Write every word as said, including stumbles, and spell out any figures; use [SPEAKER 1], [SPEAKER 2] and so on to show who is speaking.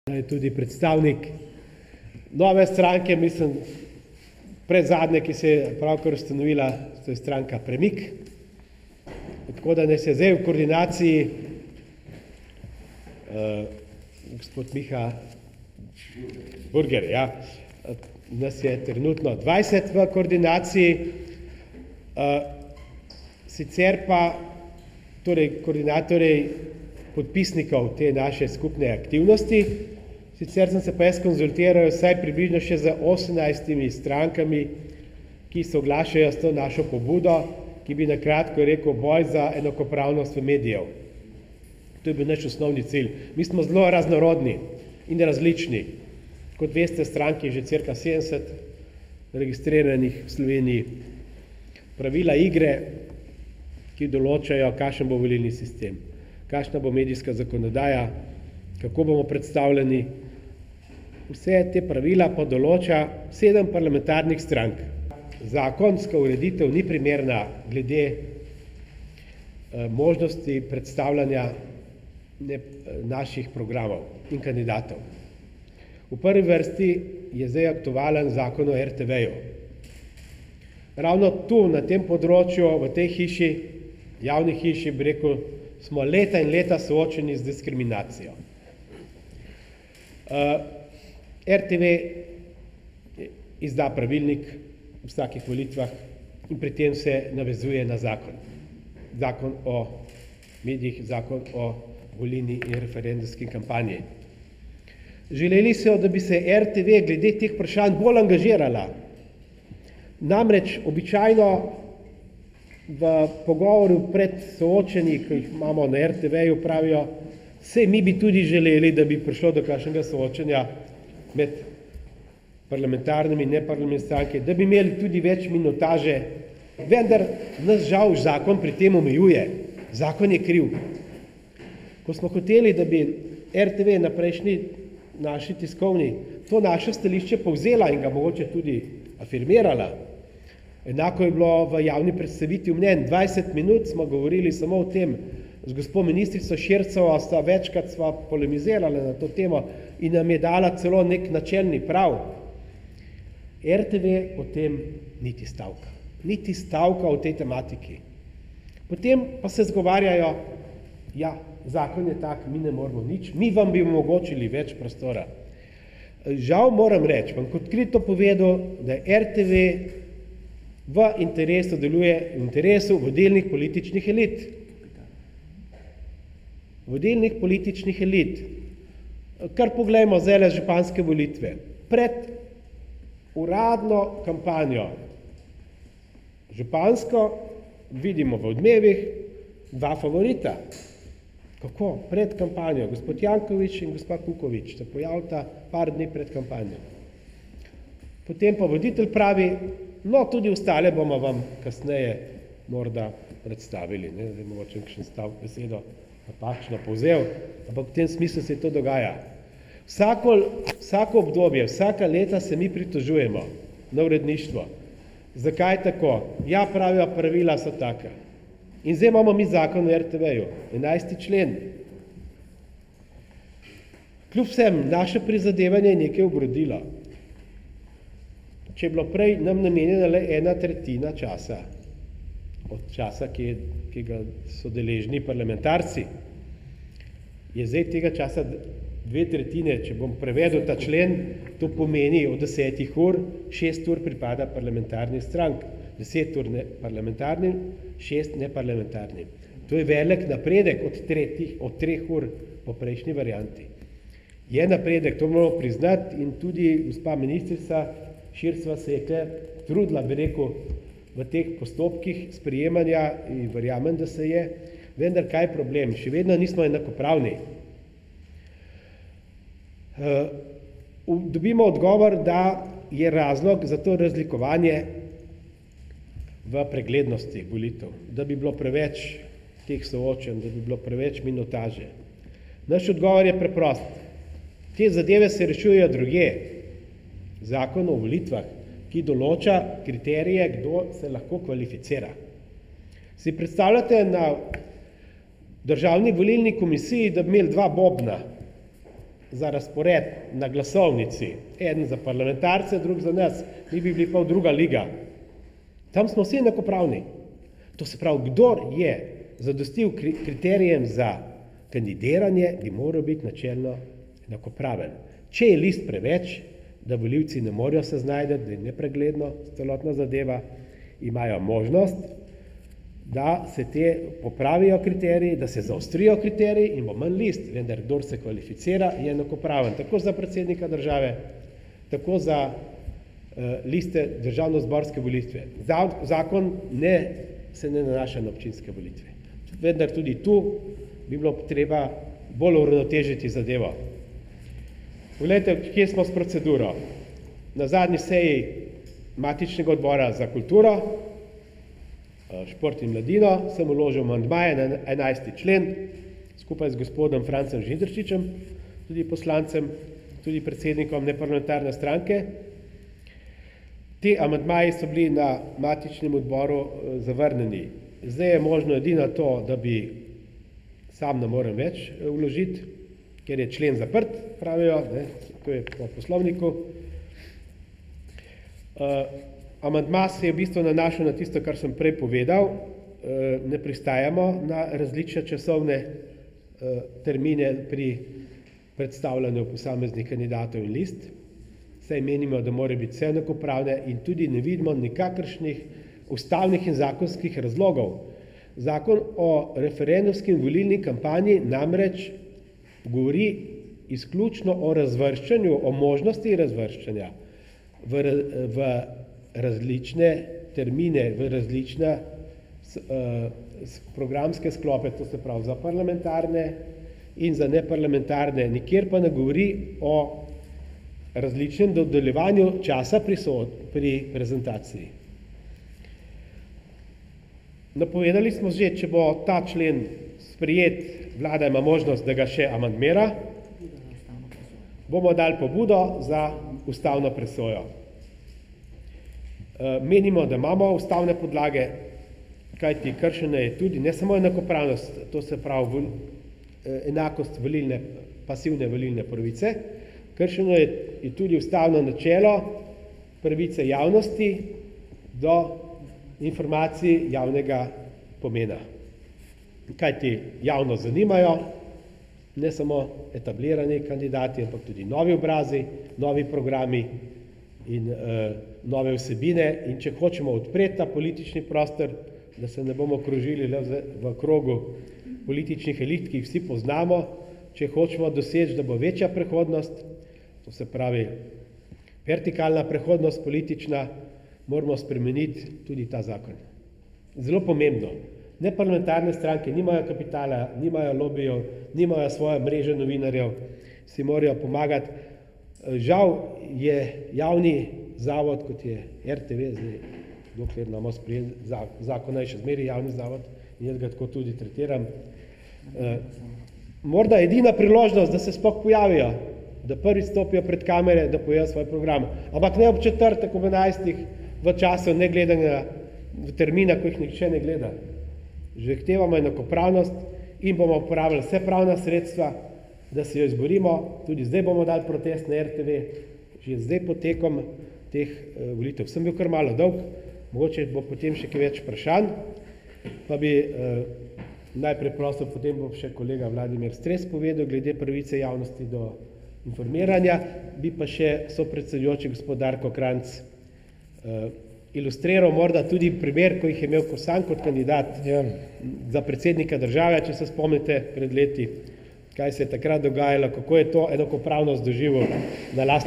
[SPEAKER 1] Je tudi predstavnik nove stranke, mislim, predzadnje, ki se je pravkar ustanovila, to je stranka Premik. Tako da nas je zdaj v koordinaciji uh, gospod Miha Burger, ja, nas je trenutno dvajset v koordinaciji, uh, sicer pa torej koordinatorji podpisnikov te naše skupne aktivnosti. Sicer sem se pa jaz konzultiral vsaj približno še za osemnajstimi strankami, ki se oglašajo s to našo pobudo, ki bi na kratko rekel boj za enakopravnost v medijev. To je bil naš osnovni cilj. Mi smo zelo raznorodni in različni. Kot veste, stranki je že cirka sedemdeset registriranih v Sloveniji. Pravila igre, ki določajo, kakšen bo volilni sistem, kakšna bo medijska zakonodaja, kako bomo predstavljeni. Vse te pravila pa določa sedem parlamentarnih strank. Zakonska ureditev ni primerna glede eh, možnosti predstavljanja ne, naših programov in kandidatov. V prvi vrsti je zdaj aktualen zakon o er te veju. Ravno tu, na tem področju, v tej hiši, javni hiši, bi rekel, smo leta in leta soočeni z diskriminacijo. Uh, er te ve izda pravilnik v vsakih volitvah in pri tem se navezuje na zakon. Zakon o medijih, zakon o volilni in referendumski kampanji. Želeli so, da bi se er te ve glede teh vprašanj bolj angažirala. Namreč običajno v pogovoru pred soočenji, ki jih imamo na er te veju, pravijo, sej mi bi tudi želeli, da bi prišlo do kakšnega soočenja med parlamentarnimi in neparlamentarnimi stranki, da bi imeli tudi več minutaže, vendar nas žal zakon pri tem omejuje. Zakon je kriv. Ko smo hoteli, da bi er te ve na prejšnji naši tiskovni to naše stališče povzela in ga mogoče tudi afirmirala, enako je bilo v javni predstavitvi mnenj. dvajset minut smo govorili samo o tem, z gospod ministrico Šircovo sta večkrat sva polemizirala na to temo in nam je dala celo nek načelni prav. er te ve o tem niti stavka. Niti stavka o tej tematiki. Potem pa se zgovarjajo, ja, zakon je tak, mi ne moramo nič, mi vam bi omogočili več prostora. Žal moram reči, vam kot odkrito povedal, da je er te ve v interesu deluje v interesu vodilnih političnih elit. Vodilnih političnih elit. Kar poglejmo zdaj županske volitve. Pred uradno kampanjo župansko vidimo v Odmevih dva favorita. Kako? Pred kampanjo. Gospod Janković in gospa Kukovič se pojavita par dni pred kampanjo. Potem pa voditelj pravi, no, tudi ostale bomo vam kasneje morda predstavili. Ne, zdaj mogoče kakšen stav besedo napačno povzel, ampak v tem smislu se to dogaja. Vsako, vsako obdobje, vsaka leta se mi pritožujemo na uredništvo. Zakaj tako? Ja, pravijo, pravila so taka. In zdaj imamo mi zakon o er te veju, enajsti člen. Kljub vsem, naše prizadevanje je nekaj obrodilo. Če je bilo prej nam namenjena le ena tretjina časa, od časa, ki, ki ga so deležni parlamentarci, je zdaj tega časa dve tretjine, če bom prevedel ta člen, to pomeni od desetih ur, šest ur pripada parlamentarnih strank, deset ur parlamentarnim, šest neparlamentarnim. To je velik napredek od, tretjih, od treh ur po prejšnji varianti. Je napredek, to moramo priznati in tudi gospa ministrica Šircova se je trudila, bi rekel, v teh postopkih sprejemanja in verjamem, da se je, vendar kaj je problem? Še vedno nismo enakopravni. Uh, dobimo odgovor, da je razlog za to razlikovanje v preglednosti volitev, da bi bilo preveč teh soočenj, da bi bilo preveč minutaže. Naš odgovor je preprost. Te zadeve se rešujejo drugje. Zakon o volitvah, ki določa kriterije, kdo se lahko kvalificira. Si predstavljate na državni volilni komisiji, da bi imeli dva bobna, za razpored na glasovnici, eden za parlamentarce, drug za nas, mi bi bili pa v druga liga. Tam smo vsi enakopravni. To se pravi, kdor je zadostil kriterijem za kandidiranje, bi moral biti načelno enakopraven. Če je list preveč, da volivci ne morejo se znajdeti, da je nepregledno celotna zadeva, imajo možnost, da se te popravijo kriteriji, da se zaostrijo kriteriji in bo manj list, vendar kdor se kvalificira, je enakopraven. Tako za predsednika države, tako za uh, liste državno-zborske volitve. Zakon ne, se ne nanaša na občinske volitve. Vendar tudi tu bi bilo treba bolj uravnotežiti zadevo. Poglejte, kje smo s proceduro. Na zadnji seji matičnega odbora za kulturo, šport in mladino, sem vložil amandmaje na enajsti člen, skupaj z gospodom Francem Žindrčičem, tudi poslancem, tudi predsednikom neparlamentarne stranke. Ti amandmaji so bili na matičnem odboru zavrnjeni. Zdaj je možno edino to, da bi sam ne morem več vložiti, ker je člen zaprt, pravijo, ne, to je po poslovniku. Uh, amandma se je v bistvu nanašal na tisto, kar sem prej povedal. Uh, ne pristajamo na različne časovne uh, termine pri predstavljanju posameznih kandidatov in list. Saj menimo, da mora biti vse enakopravne in tudi ne vidimo nikakršnih ustavnih in zakonskih razlogov. Zakon o referendumski in volilni kampanji namreč govori izključno o razvrščanju, o možnosti razvrščanja v, v različne termine, v različne uh, programske sklope, to se pravi za parlamentarne in za neparlamentarne. Nikjer pa ne govori o različnem dodeljevanju časa pri, pri prezentaciji. Napovedali smo že, če bo ta člen sprejet, vlada ima možnost, da ga še amandmira, bomo dali pobudo za ustavno presojo. E, menimo, da imamo ustavne podlage, kajti kršena je tudi ne samo enakopravnost, to se pravi vol, enakost volilne, pasivne volilne pravice, kršeno je, je tudi ustavno načelo pravice javnosti do informacij javnega pomena. Kajti javno zanimajo ne samo etablirani kandidati, ampak tudi novi obrazi, novi programi in uh, nove vsebine. In če hočemo odpreti ta politični prostor, da se ne bomo krožili le v, v krogu političnih elit, ki jih vsi poznamo, če hočemo doseči, da bo večja prehodnost, to se pravi vertikalna prehodnost politična, moramo spremeniti tudi ta zakon. Zelo pomembno. Neparlamentarne stranke nimajo kapitala, nimajo lobijev, nimajo svoje mreže novinarjev, si morajo pomagati. Žal je javni zavod, kot je R T V, zdaj, dokler imamo sprejet zakona, je še zmeraj javni zavod in jaz ga tako tudi tretiram. Morda edina priložnost, da se sploh pojavijo, da prvi stopijo pred kamere, da pojejo svoj program. Ampak ne ob četrtek, ob enajstih, v času ne gledanja, v termina, ko jih nihče ne gleda. Zahtevamo enakopravnost in bomo uporabljali vse pravna sredstva, da se jo izborimo. Tudi zdaj bomo dali protest na R T V, že zdaj potekom teh uh, volitev. Sem bil kar malo dolg, mogoče bo potem še kaj več vprašanj, pa bi uh, najprej prosil, potem bo še kolega Vladimir Stres povedal glede pravice javnosti do informiranja, bi pa še sopredsedujoči gospod Darko Krajnc uh, ilustriral morda tudi primer, ko jih je imel Kosan kot kandidat ja. za predsednika države, če se spomnite pred leti, kaj se je takrat dogajalo, kako je to enakopravnost doživel na lastni